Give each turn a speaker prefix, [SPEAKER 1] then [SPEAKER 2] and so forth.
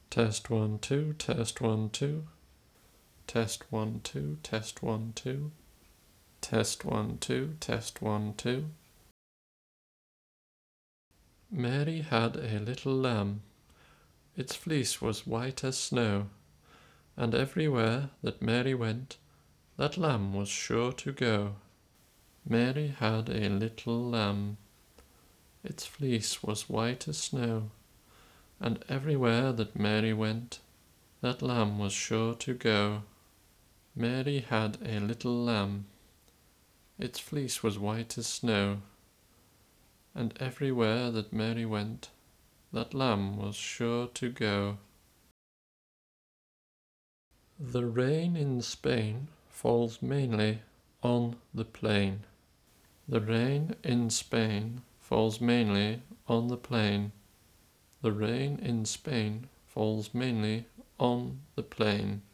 [SPEAKER 1] Test 1 2, test 1 2. Test 1 2, test 1 2. Test 1 2, test 1 2. Mary had a little lamb. Its fleece was white as snow, and everywhere that Mary went, that lamb was sure to go. Mary had a little lamb. Its fleece was white as snow, and everywhere that Mary went, that lamb was sure to go. Mary had a little lamb. Its fleece was white as snow, and everywhere that Mary went, that lamb was sure to go. The rain in Spain falls mainly on the plain. The rain in Spain falls mainly on the plain. The rain in Spain falls mainly on the plain.